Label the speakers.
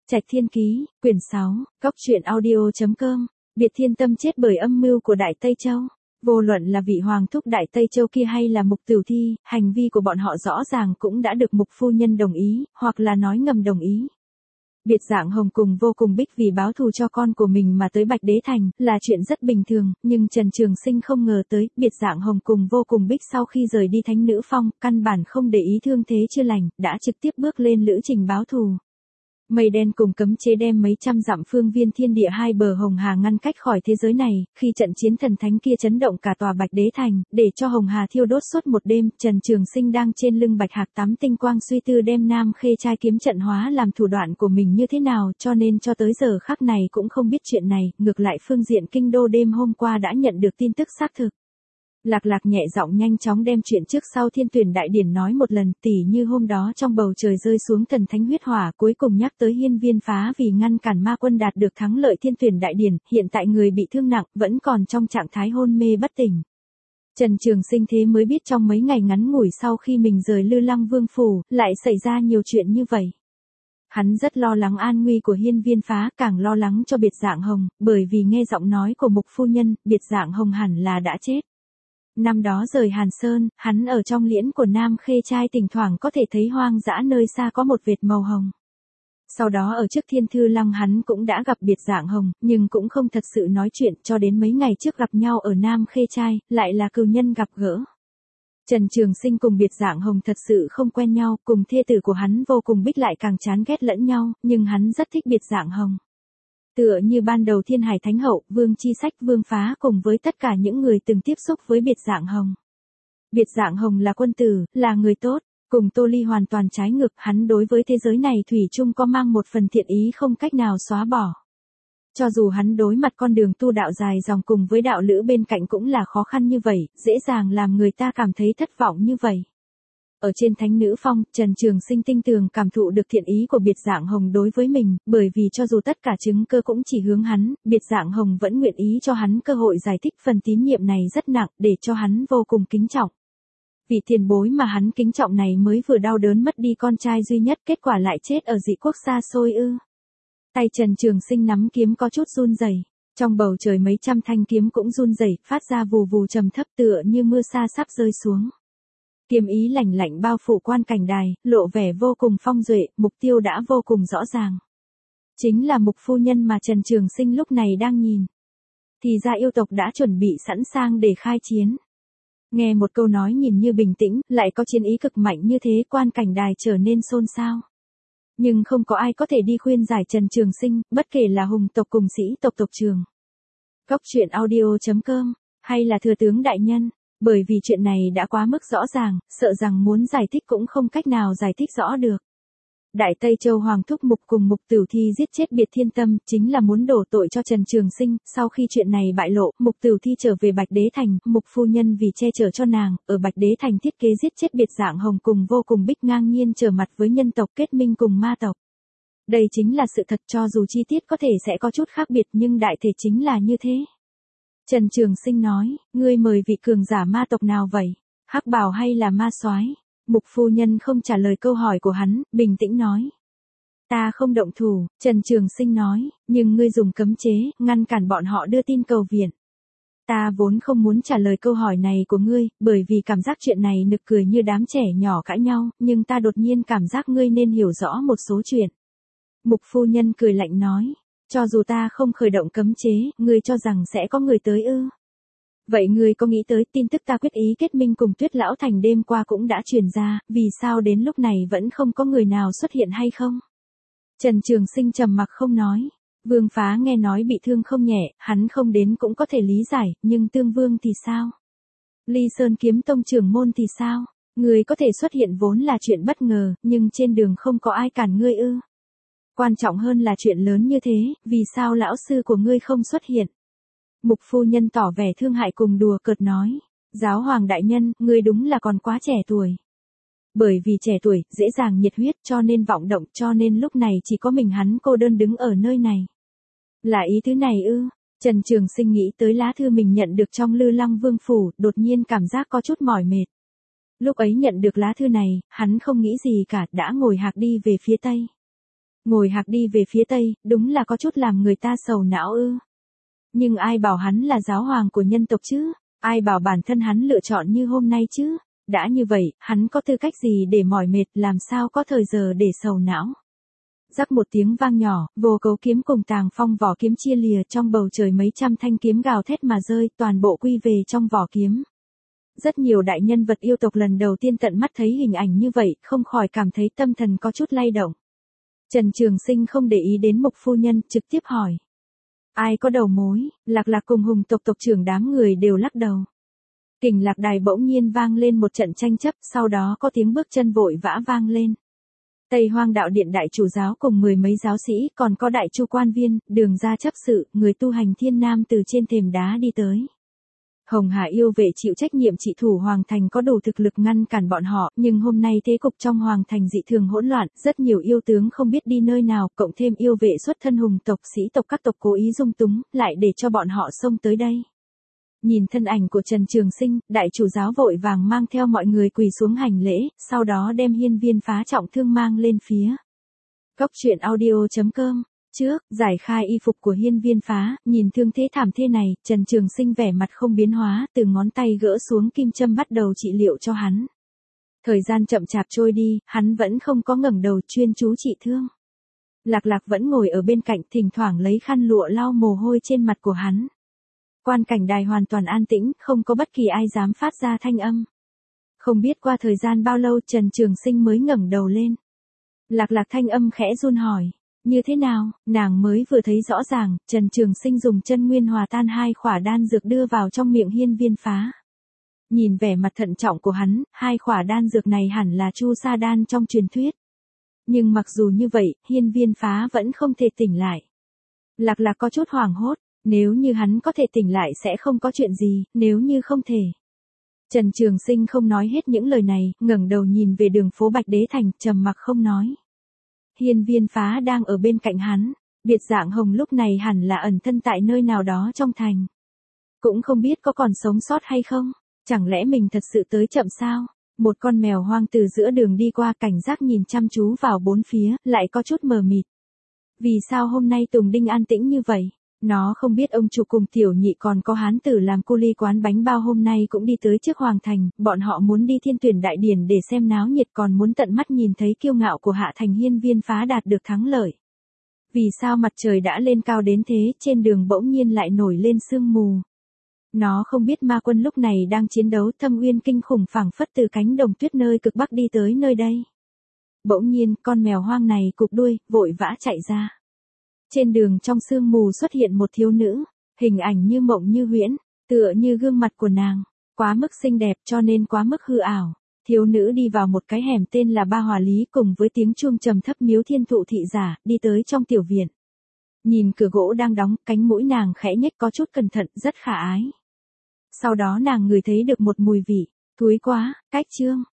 Speaker 1: Trạch Thiên Ký, quyển 6, Góc truyện audio.com. Biệt Thiên Tâm chết bởi âm mưu của Đại Tây Châu. Vô luận là vị hoàng thúc Đại Tây Châu kia hay là Mục Tửu Thi, hành vi của bọn họ rõ ràng cũng đã được Mục phu nhân đồng ý, hoặc là nói ngầm đồng ý. Biệt Dạng Hồng cùng Vô Cùng Bích vì báo thù cho con của mình mà tới Bạch Đế Thành, là chuyện rất bình thường, nhưng Trần Trường Sinh không ngờ tới, Biệt Dạng Hồng cùng Vô Cùng Bích sau khi rời đi Thánh Nữ Phong, căn bản không để ý thương thế chưa lành, đã trực tiếp bước lên lữ trình báo thù. Mây đen cùng cấm chế đem mấy trăm dặm phương viên thiên địa hai bờ Hồng Hà ngăn cách khỏi thế giới này, khi trận chiến thần thánh kia chấn động cả tòa Bạch Đế Thành, để cho Hồng Hà thiêu đốt suốt một đêm, Trần Trường Sinh đang trên lưng Bạch Hạc tám tinh quang suy tư đem Nam Khê Trai kiếm trận hóa làm thủ đoạn của mình như thế nào, cho nên cho tới giờ khắc này cũng không biết chuyện này, ngược lại phương diện kinh đô đêm hôm qua đã nhận được tin tức xác thực. Lạc Lạc nhẹ giọng nhanh chóng đem chuyện trước sau Thiên Tuyển Đại Điển nói một lần, tỉ như hôm đó trong bầu trời rơi xuống thần thánh huyết hỏa, cuối cùng nhắc tới Hiên Viên Phá vì ngăn cản ma quân đạt được thắng lợi Thiên Tuyển Đại Điển, hiện tại người bị thương nặng, vẫn còn trong trạng thái hôn mê bất tỉnh. Trần Trường Sinh thế mới biết trong mấy ngày ngắn ngủi sau khi mình rời Lư Lăng Vương phủ, lại xảy ra nhiều chuyện như vậy. Hắn rất lo lắng an nguy của Hiên Viên Phá, càng lo lắng cho Biệt Dạng Hồng, bởi vì nghe giọng nói của Mục phu nhân, Biệt Dạng Hồng hẳn là đã chết. Năm đó rời Hàn Sơn, hắn ở trong liễn của Nam Khê Trai thỉnh thoảng có thể thấy hoang dã nơi xa có một vệt màu hồng. Sau đó ở trước Thiên Thư Lăng hắn cũng đã gặp Biệt Dạng Hồng, nhưng cũng không thật sự nói chuyện, cho đến mấy ngày trước gặp nhau ở Nam Khê Trai, lại là cừu nhân gặp gỡ. Trần Trường Sinh cùng Biệt Dạng Hồng thật sự không quen nhau, cùng thê tử của hắn Vô Cùng Bích lại càng chán ghét lẫn nhau, nhưng hắn rất thích Biệt Dạng Hồng. Tựa như ban đầu Thiên Hải Thánh Hậu, Vương Chi Sách, Vương Phá cùng với tất cả những người từng tiếp xúc với Biệt Dạng Hồng. Biệt Dạng Hồng là quân tử, là người tốt, cùng Tô Ly hoàn toàn trái ngược, hắn đối với thế giới này thủy chung có mang một phần thiện ý không cách nào xóa bỏ. Cho dù hắn đối mặt con đường tu đạo dài dòng cùng với đạo lữ bên cạnh cũng là khó khăn như vậy, dễ dàng làm người ta cảm thấy thất vọng như vậy. Ở trên Thánh Nữ Phong, Trần Trường Sinh tinh tường cảm thụ được thiện ý của Biệt Dạng Hồng đối với mình, bởi vì cho dù tất cả chứng cơ cũng chỉ hướng hắn, Biệt Dạng Hồng vẫn nguyện ý cho hắn cơ hội giải thích phần tín nhiệm này rất nặng, để cho hắn vô cùng kính trọng. Vị tiền bối mà hắn kính trọng này mới vừa đau đớn mất đi con trai duy nhất, kết quả lại chết ở dị quốc xa xôi ư. Tay Trần Trường Sinh nắm kiếm có chút run rẩy, trong bầu trời mấy trăm thanh kiếm cũng run rẩy, phát ra vù vù trầm thấp tựa như mưa sa sắp rơi xuống. Kiếm ý lạnh lạnh bao phủ quan cảnh đài, lộ vẻ vô cùng phong duệ, mục tiêu đã vô cùng rõ ràng. Chính là Mục phu nhân mà Trần Trường Sinh lúc này đang nhìn. Thì ra yêu tộc đã chuẩn bị sẵn sàng để khai chiến. Nghe một câu nói nhìn như bình tĩnh, lại có chiến ý cực mạnh như thế, quan cảnh đài trở nên xôn xao. Nhưng không có ai có thể đi khuyên giải Trần Trường Sinh, bất kể là hùng tộc cùng sĩ tộc tộc trưởng. Góc truyện audio.com, hay là thừa tướng đại nhân. Bởi vì chuyện này đã quá mức rõ ràng, sợ rằng muốn giải thích cũng không cách nào giải thích rõ được. Đại Tây Châu Hoàng thúc Mục cùng Mục Tửu Thi giết chết Biệt Thiên Tâm, chính là muốn đổ tội cho Trần Trường Sinh. Sau khi chuyện này bại lộ, Mục Tửu Thi trở về Bạch Đế Thành, Mục phu nhân vì che chở cho nàng, ở Bạch Đế Thành thiết kế giết chết Biệt Dạng Hồng cùng Vô Cùng Bích, ngang nhiên trở mặt với nhân tộc, kết minh cùng ma tộc. Đây chính là sự thật, cho dù chi tiết có thể sẽ có chút khác biệt nhưng đại thể chính là như thế. Trần Trường Sinh nói, ngươi mời vị cường giả ma tộc nào vậy? Hắc Bào hay là ma soái? Mục phu nhân không trả lời câu hỏi của hắn, bình tĩnh nói. Ta không động thủ, Trần Trường Sinh nói, nhưng ngươi dùng cấm chế, ngăn cản bọn họ đưa tin cầu viện. Ta vốn không muốn trả lời câu hỏi này của ngươi, bởi vì cảm giác chuyện này nực cười như đám trẻ nhỏ cãi nhau, nhưng ta đột nhiên cảm giác ngươi nên hiểu rõ một số chuyện. Mục phu nhân cười lạnh nói. Cho dù ta không khởi động cấm chế, ngươi cho rằng sẽ có người tới ư? Vậy ngươi có nghĩ tới tin tức ta quyết ý kết minh cùng Tuyết Lão Thành đêm qua cũng đã truyền ra, vì sao đến lúc này vẫn không có người nào xuất hiện hay không? Trần Trường Sinh trầm mặc không nói. Vương Phá nghe nói bị thương không nhẹ, hắn không đến cũng có thể lý giải, nhưng Tương Vương thì sao? Ly Sơn Kiếm Tông trưởng môn thì sao? Ngươi có thể xuất hiện vốn là chuyện bất ngờ, nhưng trên đường không có ai cản ngươi ư? Quan trọng hơn là chuyện lớn như thế, vì sao lão sư của ngươi không xuất hiện? Mục phu nhân tỏ vẻ thương hại cùng đùa cợt nói. Giáo hoàng đại nhân, ngươi đúng là còn quá trẻ tuổi. Bởi vì trẻ tuổi, dễ dàng nhiệt huyết cho nên vọng động, cho nên lúc này chỉ có mình hắn cô đơn đứng ở nơi này. Là ý thứ này ư? Trần Trường Sinh nghĩ tới lá thư mình nhận được trong Lư Lăng Vương phủ, đột nhiên cảm giác có chút mỏi mệt. Lúc ấy nhận được lá thư này, hắn không nghĩ gì cả, đã ngồi hạc đi về phía tây. Ngồi hạc đi về phía tây, đúng là có chút làm người ta sầu não ư. Nhưng ai bảo hắn là giáo hoàng của nhân tộc chứ? Ai bảo bản thân hắn lựa chọn như hôm nay chứ? Đã như vậy, hắn có tư cách gì để mỏi mệt, làm sao có thời giờ để sầu não? Rắc một tiếng vang nhỏ, vô cấu kiếm cùng Tàng Phong vỏ kiếm chia lìa, trong bầu trời mấy trăm thanh kiếm gào thét mà rơi, toàn bộ quy về trong vỏ kiếm. Rất nhiều đại nhân vật yêu tộc lần đầu tiên tận mắt thấy hình ảnh như vậy, không khỏi cảm thấy tâm thần có chút lay động. Trần Trường Sinh không để ý đến Mục phu nhân, trực tiếp hỏi. Ai có đầu mối? Lạc Lạc cùng Hùng tộc tộc trưởng đám người đều lắc đầu. Kình Lạc Đài bỗng nhiên vang lên một trận tranh chấp, sau đó có tiếng bước chân vội vã vang lên. Tây Hoang Đạo Điện đại chủ giáo cùng 10 mấy giáo sĩ, còn có đại chu quan viên, đường ra chấp sự, người tu hành thiên nam từ trên thềm đá đi tới. Hồng Hà yêu vệ chịu trách nhiệm trị thủ Hoàng Thành có đủ thực lực ngăn cản bọn họ, nhưng hôm nay thế cục trong Hoàng Thành dị thường hỗn loạn, rất nhiều yêu tướng không biết đi nơi nào, cộng thêm yêu vệ xuất thân hùng tộc sĩ tộc các tộc cố ý dung túng, lại để cho bọn họ xông tới đây. Nhìn thân ảnh của Trần Trường Sinh, đại chủ giáo vội vàng mang theo mọi người quỳ xuống hành lễ, sau đó đem hiên viên phá trọng thương mang lên phía. Góc truyện audio.com. Trước, giải khai y phục của hiên viên phá, nhìn thương thế thảm thế này, Trần Trường Sinh vẻ mặt không biến hóa, từ ngón tay gỡ xuống kim châm bắt đầu trị liệu cho hắn. Thời gian chậm chạp trôi đi, hắn vẫn không có ngẩng đầu chuyên chú trị thương. Lạc Lạc vẫn ngồi ở bên cạnh, thỉnh thoảng lấy khăn lụa lau mồ hôi trên mặt của hắn. Quan cảnh đài hoàn toàn an tĩnh, không có bất kỳ ai dám phát ra thanh âm. Không biết qua thời gian bao lâu Trần Trường Sinh mới ngẩng đầu lên. Lạc Lạc thanh âm khẽ run hỏi. Như thế nào? Nàng mới vừa thấy rõ ràng, Trần Trường Sinh dùng chân nguyên hòa tan 2 khỏa đan dược đưa vào trong miệng hiên viên phá. Nhìn vẻ mặt thận trọng của hắn, 2 khỏa đan dược này hẳn là chu sa đan trong truyền thuyết. Nhưng mặc dù như vậy, hiên viên phá vẫn không thể tỉnh lại. Lạc Lạc có chút hoảng hốt, nếu như hắn có thể tỉnh lại sẽ không có chuyện gì, nếu như không thể. Trần Trường Sinh không nói hết những lời này, ngẩng đầu nhìn về đường phố Bạch Đế Thành, trầm mặc không nói. Hiên viên phá đang ở bên cạnh hắn, biệt dạng hồng lúc này hẳn là ẩn thân tại nơi nào đó trong thành. Cũng không biết có còn sống sót hay không, chẳng lẽ mình thật sự tới chậm sao? Một con mèo hoang từ giữa đường đi qua, cảnh giác nhìn chăm chú vào bốn phía, lại có chút mờ mịt. Vì sao hôm nay Tùng Đinh an tĩnh như vậy? Nó không biết ông chủ cùng tiểu nhị còn có hán tử làm cu ly quán bánh bao hôm nay cũng đi tới trước Hoàng Thành, bọn họ muốn đi Thiên Tuyển Đại Điển để xem náo nhiệt, còn muốn tận mắt nhìn thấy kiêu ngạo của Hạ Thành hiên viên phá đạt được thắng lợi. Vì sao mặt trời đã lên cao đến thế, trên đường bỗng nhiên lại nổi lên sương mù. Nó không biết ma quân lúc này đang chiến đấu, thâm uyên kinh khủng phảng phất từ cánh đồng tuyết nơi cực bắc đi tới nơi đây. Bỗng nhiên, con mèo hoang này cụp đuôi, vội vã chạy ra. Trên đường trong sương mù xuất hiện một thiếu nữ, hình ảnh như mộng như huyễn, tựa như gương mặt của nàng, quá mức xinh đẹp cho nên quá mức hư ảo. Thiếu nữ đi vào một cái hẻm tên là Ba Hòa Lý, cùng với tiếng chuông trầm thấp miếu thiên thụ thị giả, đi tới trong tiểu viện. Nhìn cửa gỗ đang đóng, cánh mũi nàng khẽ nhếch có chút cẩn thận, rất khả ái. Sau đó nàng ngửi thấy được một mùi vị, thúi quá, cách chương.